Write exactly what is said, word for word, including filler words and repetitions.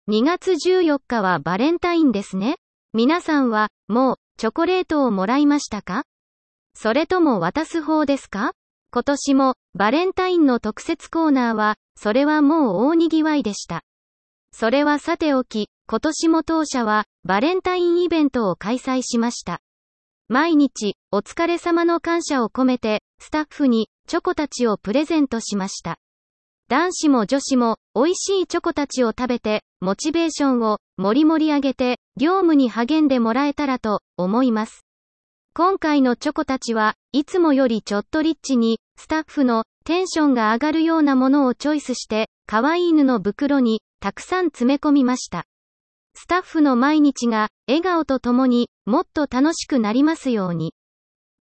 にがつじゅうよっかはバレンタインですね。皆さんは、もう、チョコレートをもらいましたか？それとも渡す方ですか？今年も、バレンタインの特設コーナーは、それはもう大賑わいでした。それはさておき、今年も当社は、バレンタインイベントを開催しました。毎日、お疲れ様の感謝を込めて、スタッフに、チョコたちをプレゼントしました。男子も女子も、美味しいチョコたちを食べて、モチベーションを、もりもり上げて、業務に励んでもらえたらと、思います。今回のチョコたちは、いつもよりちょっとリッチに、スタッフの、テンションが上がるようなものをチョイスして、可愛い布袋に、たくさん詰め込みました。スタッフの毎日が、笑顔とともに、もっと楽しくなりますように。